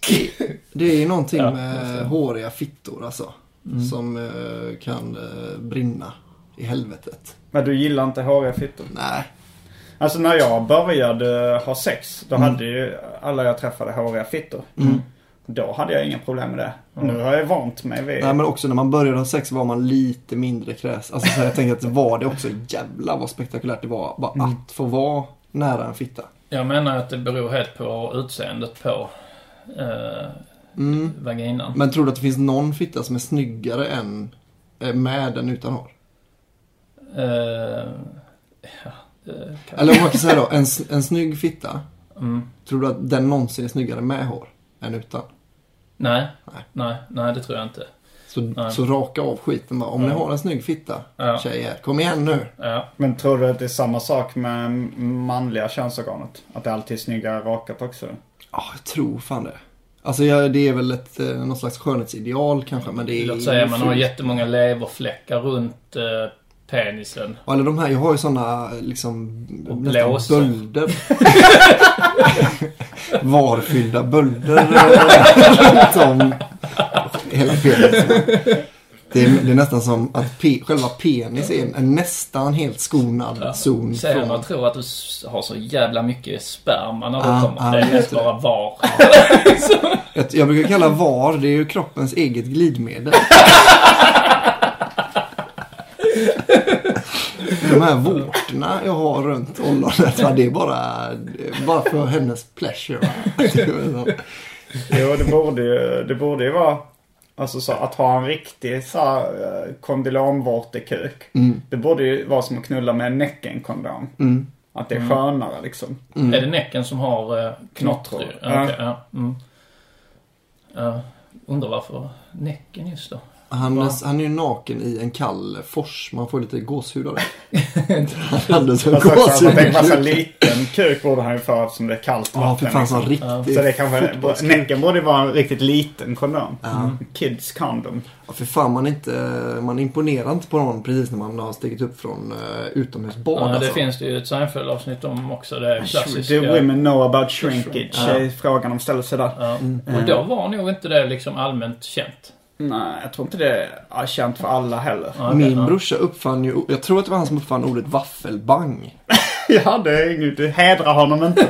Det är ju någonting Ja, med håriga fittor alltså. Mm. Som uh, kan uh, brinna i helvetet. Men du gillar inte håriga fittor? Nej. Alltså när jag började ha sex, då mm. hade ju alla jag träffade håriga fittor. Mm. Då hade jag inga problem med det. Mm. Nu har jag vant mig vid... Nej, men också när man började ha sex var man lite mindre kräs. Alltså så jag tänker att det var det också jävla vad spektakulärt det var. Bara mm. att få vara nära en fitta. Jag menar att det beror helt på utseendet på eh, mm. vaginan. Men tror du att det finns någon fitta som är snyggare än med än utan hår? Eh, ja, kan... Eller om man kan säga då, en, en snygg fitta. Mm. Tror du att den någonsin är snyggare med hår än utan? Nej, nej, nej, nej det tror jag inte. Så, så raka av skiten bara. Om ja. ni har en snygg fitta, ja. tjejer, kom igen nu. Ja. Men tror du att det är samma sak med manliga könsorganet? Att det alltid är snyggare rakat också? Ja, jag tror fan det. Alltså ja, det är väl ett, någon slags skönhetsideal kanske. Men det är låt säga man har jättemånga leverfläckar runt eh, penisen. Ja, eller de här, jag har ju sådana liksom blåsor. Bölder. Varfyllda bölder runt om hela penisen. Det är, det är nästan som att pe, själva penis är en, en nästan helt skonad ja. zon. Säger från... man tror att du har så jävla mycket sperma när du ah, kommer. Ah, det är mest bara var. jag, jag brukar kalla var, det är ju kroppens eget glidmedel. De här vårtorna jag har runt ollonet, det är bara, bara för hennes pleasure. Jo, det borde ju, det borde ju vara alltså så att ha en riktig så här kondylomvårtekuk. Mm. Det borde ju vara som att knulla med en näckenkondom. Mm. Att det är skönare liksom. Mm. Är det näcken som har uh, knottror? Ja. Okay, ja. Mm. Uh, undrar varför näcken just då? Han är, han är ju naken i en kall fors. Man får lite gåshud av det. Han hade så gåshud. Jag tänker bara så liten kuk borde han ju få eftersom det är kallt vatten. Ja, för fan så liksom. riktigt. Så det kanske, näcken borde vara en riktigt liten kondom. Mm. Kids condom. Ja, för fan man inte, man imponerar inte på någon precis när man har stigit upp från uh, utomhusbad. Ja, det alltså. finns det ju ett Seinfeld-avsnitt om också. Det är klassiskt. Do women know about shrinkage? Ja. Är frågan de ställer sig där. Ja. Mm. Och då var nog inte det liksom allmänt känt. Nej, jag tror inte det är känt för alla heller. Okay, Min ja. brorsa uppfann ju, jag tror att det var han som uppfann ordet vaffelbang. Ja, det är inget, du hedrar honom inte.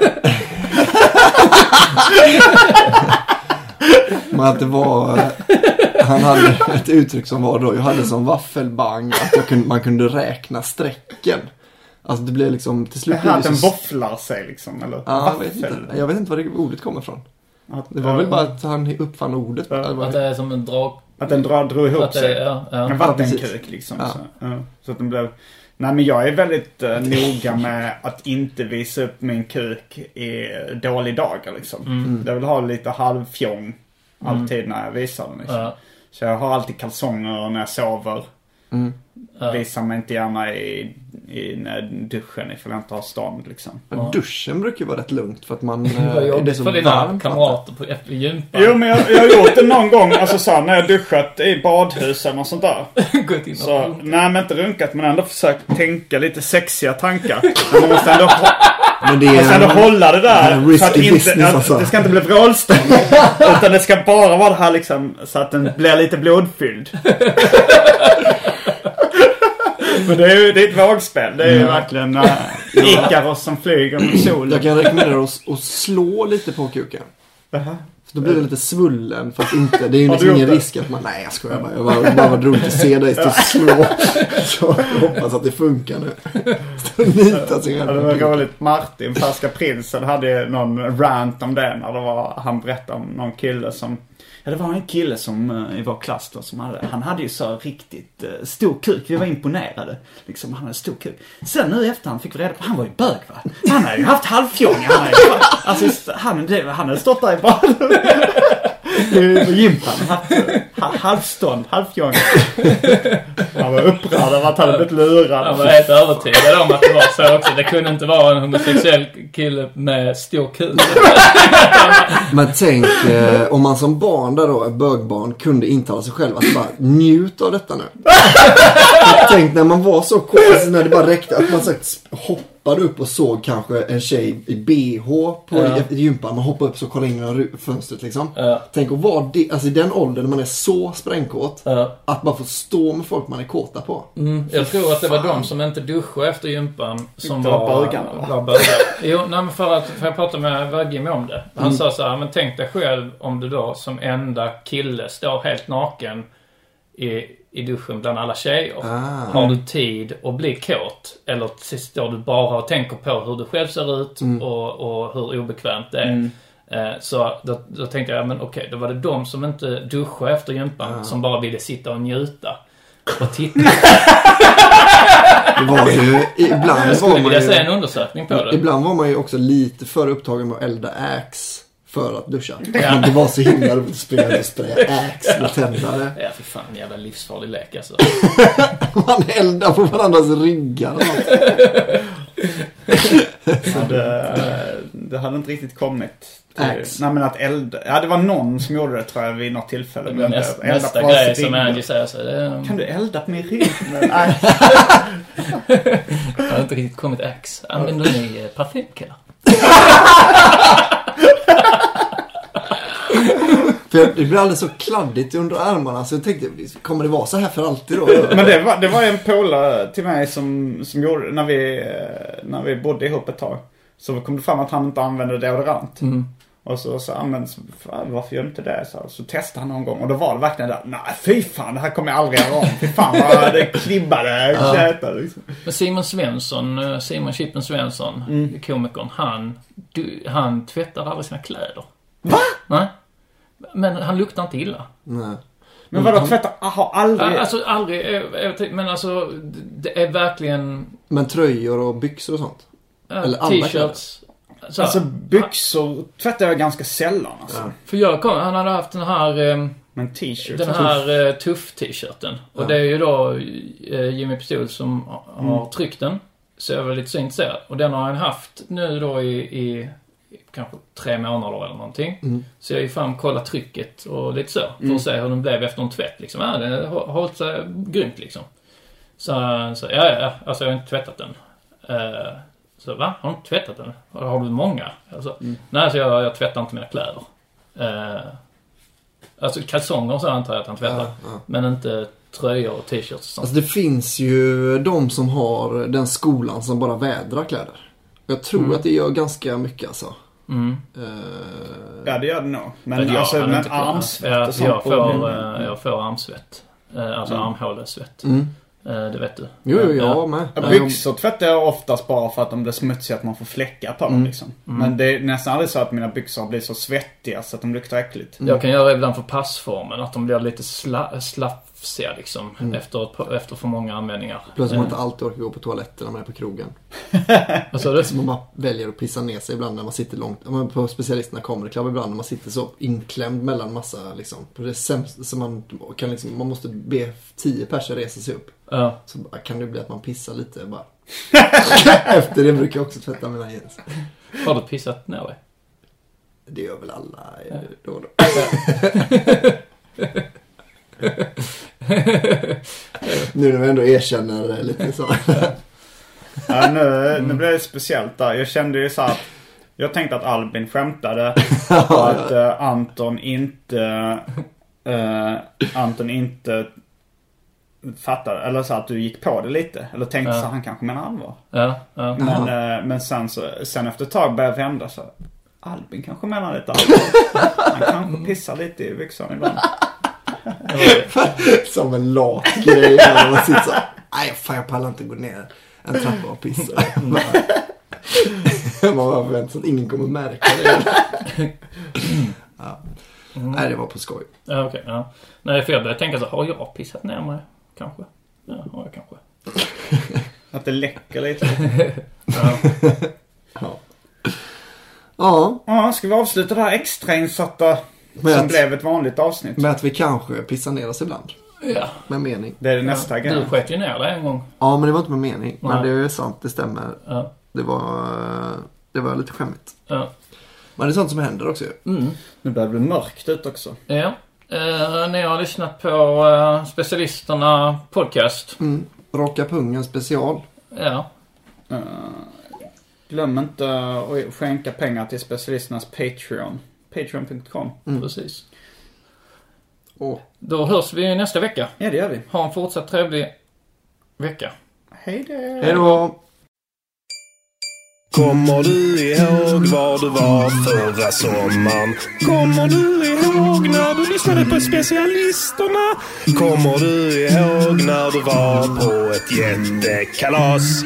Men att det var, han hade ett uttryck som var då, jag hade som vaffelbang att jag kunde, man kunde räkna strecken. Alltså det blev liksom till slut. Att den våfflar sig liksom, eller? Ja, jag vet inte. Jag vet inte var det ordet kommer ifrån. Att, det var väl bara att han uppfann ordet. Ja, att det är som en drag. Att den drar, drog ihop att det, sig. Ja, ja. En vattenkuk liksom. Ja. Så, ja. Så att den blev... Nej, men jag är väldigt uh, noga med att inte visa upp min kuk i dålig dagar liksom. Mm. Jag vill ha lite halvfjång alltid mm. när jag visar den liksom. Ja. Så jag har alltid kalsonger när jag sover. Mm. Ja. Visar mig inte gärna i, i duschen ifall jag inte har stånd liksom. Men duschen brukar ju vara rätt lugnt för att man är det så för dina kamrater på efter gympan. Jo, men jag, jag har gjort det någon gång alltså så här, när jag duschat i badhusen och sånt där. Gått in och så, nej, men inte runkat men ändå försökt tänka lite sexiga tankar. Men man måste ändå, men det är, måste ändå hålla det där så att inte, att, alltså. Det ska inte bli vrålstånd utan det ska bara vara det här liksom så att den blir lite blodfylld. Men det är ju det är ett vågspel. Det är ju mm. verkligen uh, Ikaros som flyger med solen. Jag kan rekommendera oss att slå lite på kuken. Uh-huh. Så då blir det lite svullen. För att inte, det är ju liksom ingen det? risk att man... Nej, jag skojar bara. Jag bara, bara var roligt att se dig stå och slå. Så jag hoppas att det funkar nu. Stå och nita sig. Ja, det var roligt. Martin, Färska Prinsen, hade någon rant om det. När det var, han berättade om någon kille som... Ja, det var en kille som uh, i vår klass då, som hade, han hade ju så riktigt uh, stor kuk. Vi var imponerade. Liksom, han hade stor kuk. Sen nu efter han fick vi reda på, han var ju bög va? Han hade ju haft halvfjång. Han hade, alltså, han, det, han hade stått där i baden. På gympan. Haft halvstånd, halvfjång. Han var upprörd av att han hade blivit lurad. Han var helt övertygad om att det var så också. Det kunde inte vara en homosexuell kille med stor kuk. Men tänk, eh, om man som barn där då, bögbarn, kunde intala sig själv att bara njut av detta nu. Tänk när man var så kort, när det bara räckte att man sagt hoppa hoppade upp och såg kanske en tjej i B H på Ja. i gympan. Man hoppar upp så kollar in genom fönstret liksom. Ja. Tänk att vara det, alltså i den åldern när man är så sprängkåt. Ja. Att bara få stå med folk man är kåta på. Mm, jag tror att det var de som inte duschade efter gympan som Det var, var bögarna, va? var bögar. Jo, nej, men för att för jag pratade med Vagim om det. Han Mm. sa så här, men tänk dig själv om du då som enda kille står helt naken i, i duschen bland alla tjejer. Ah. Har du tid att bli kåt? Eller står du bara och tänker på hur du själv ser ut Mm. och, och hur obekvämt det är? Mm. Eh, Så då, då tänkte jag, men okej, då var det de som inte duschade efter gympan Ah. som bara ville sitta och njuta. Och titta. Det var ju, ibland Jag var skulle man vilja ju, se en undersökning på det. ibland var man ju också lite för upptagen med att elda Axe för att duscha. Men det var så himla roligt att springa och spraya Axe med tändare. Ja, för fan, jävla livsfarlig lek alltså. Man eldar på varandras ryggar. Så det, det hade inte riktigt kommit till, Axe. nej men att elda. Ja, det var någon som gjorde det tror jag vid något tillfälle. Men näst, Elda nästa på grej sin som rygg. Angie säger så det är, Kan du elda på min rygg? Men, nej. jag har inte riktigt kommit Axe. Använder ni eh, parfymkillar? För jag- det blir alldeles så kladdigt under armarna. Så jag tänkte, kommer det vara så här för alltid då? Men det var, det var en polare till mig som, som gjorde, när vi, när vi bodde ihop ett tag. Så kom det fram att han inte använde deodorant. Mm. Och så sa han, men varför gör du inte det? Så, så testade han någon gång. Och då var det verkligen där, nej fy fan, det här kommer jag aldrig göra om. Fy fan vad det klibbade, kläta liksom. Men Simon Svensson, eh, Simon Chippen Svensson, Mm. komikern, han, du, han tvättar aldrig sina kläder. Va? Nej. Men han luktar inte illa. Nej. Men vadå tvätta? Aha, aldrig. Alltså aldrig, eh, jag tycker- men alltså det är verkligen Men tröjor och byxor och sånt? eh, Eller alla t-shirts. Så, Alltså byxor tvättar jag ganska sällan alltså. Ja. för jag kom, han hade haft den här eh, Men t-shirt. den här eh, tuff-t-shirten. Och Ja. det är ju då eh, Jimmy Pistol som har Mm. tryckt den. Så jag var lite så intresserad. Och den har han haft nu då i, i, i kanske tre månader eller någonting. Mm. Så jag gick fram och kollade trycket och lite så. För Mm. att se hur den blev efter en tvätt liksom. Ja, den har hållit sig grymt liksom. Så, så ja, ja, alltså jag har inte tvättat den. Uh, så va? Har du inte tvättat den? Har du många? Alltså, Mm. nej, så jag, jag tvättar inte mina kläder. Uh, alltså kalsonger så antar jag att han tvättar. Ja, ja. Men inte tröjor och t-shirts och sånt. Alltså det finns ju de som har den skolan som bara vädrar kläder. Jag tror Mm. att det gör ganska mycket alltså. Mm. Eh, Ja, det gör det nog. Men, Men jag alltså, hade men inte kunnat. armsvett Ja, och sånt. jag, på- får, eh, jag får armsvett. Eh, Alltså Mm. armhålesvett. mm. Eh, Det vet du. Jo, jo, Ja. jag med. Ja, Nej, jag- byxor tvättar jag oftast bara för att de blir smutsiga att man får fläckar på dem Mm. liksom. Men det är nästan aldrig så att mina byxor blir så svettiga så att de luktar äckligt. Jag kan göra ibland för passformen. Att de blir lite sla- slafsiga liksom. Mm. Efter, ett par- efter för många användningar. Plus att man Eh, inte alltid orkar gå på toaletten när man är på krogen. Vad sa du? Så man bara väljer att pissa ner sig ibland när man sitter långt. Ja, men på specialisterna kommer det ibland när man sitter så inklämd mellan massa liksom. På det sämsta så man kan liksom, man måste be tio personer resa sig upp. Ja. Så bara, kan det bli att man pissar lite bara. Efter det brukar jag också tvätta mina jeans. Har du pissat ner dig? Det gör väl alla eh, då och då. Nu när vi ändå erkänner eh, lite så. Ja, nu, nu blev det speciellt där. Jag kände ju så att jag tänkte att Albin skämtade och att eh, Anton inte eh, Anton inte fattade, eller så att du gick på det lite. Eller tänkte Ja. så han kanske menar allvar. Ja, ja. Men, eh, men sen, så, sen efter ett tag började jag vända så Albin kanske menar lite allvar. Han kanske pissar lite i byxan ibland. Som en lat grej. När man sitter så. Nej, fan jag pallar inte gå ner en trappa och pissa. Man bara förväntar sig att ingen kommer märka det. Ja. Nej, det var på skoj. Ja, okej. Ja. Nej, för jag började tänka så. Har jag pissat ner mig? Kanske. Ja, har jag kanske. Att det läcker lite. Ja. Ja. Ja, Ja, ska vi avsluta det här extrainsatta Med som att- blev ett vanligt avsnitt? med att vi kanske pissar ner oss ibland. Ja. Med mening. Det är det nästa Du grej. sket ju ner dig en gång. Ja, men det var inte med mening. Men Nej. det är sant, det stämmer. Ja. Det var, det var lite skämmigt. Ja. Men det är sånt som händer också. Mm. Nu börjar det bli mörkt ut också. Ja. Eh, ni har lyssnat på eh, Specialisterna podcast. Mm. Rocka pungen special. Ja. Uh, Glöm inte att skänka pengar till specialisternas Patreon. Patreon punkt com. Mm. Precis. Och då hörs vi nästa vecka. Ja, det gör vi. Ha en fortsatt trevlig vecka. Hej då. Hej då. Kommer du ihåg var du var förra sommaren? Kommer du ihåg när du lyssnade på specialisterna? Kommer du ihåg när du var på ett jättekalas?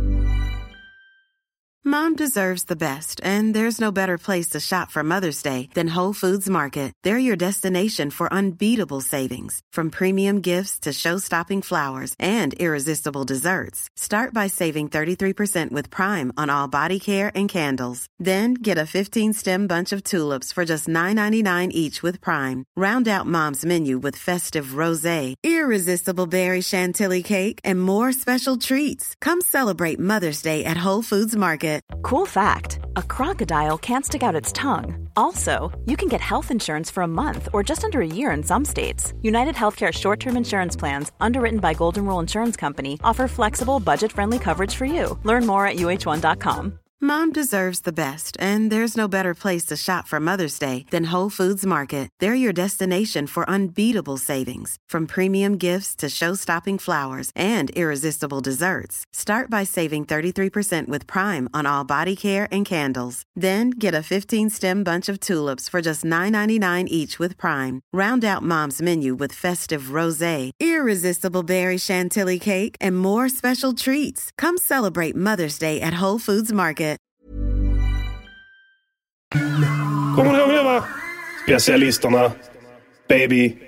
Mom deserves the best, and there's no better place to shop for Mother's Day than Whole Foods Market. They're your destination for unbeatable savings, from premium gifts to show-stopping flowers and irresistible desserts. Start by saving thirty-three percent with Prime on all body care and candles. Then get a fifteen-stem bunch of tulips for just nine ninety-nine each with Prime. Round out Mom's menu with festive rosé, irresistible berry chantilly cake, and more special treats. Come celebrate Mother's Day at Whole Foods Market. Cool fact, a crocodile can't stick out its tongue. Also, you can get health insurance for a month or just under a year in some states. United Healthcare short-term insurance plans, underwritten by Golden Rule Insurance Company, offer flexible, budget-friendly coverage for you. Learn more at U H one dot com. Mom deserves the best, and there's no better place to shop for Mother's Day than Whole Foods Market. They're your destination for unbeatable savings, from premium gifts to show-stopping flowers and irresistible desserts. Start by saving thirty-three percent with Prime on all body care and candles. Then get a fifteen-stem bunch of tulips for just nine ninety-nine each with Prime. Round out Mom's menu with festive rosé, irresistible berry chantilly cake, and more special treats. Come celebrate Mother's Day at Whole Foods Market. Kommer du ihåg det, va? Specialisterna. Baby.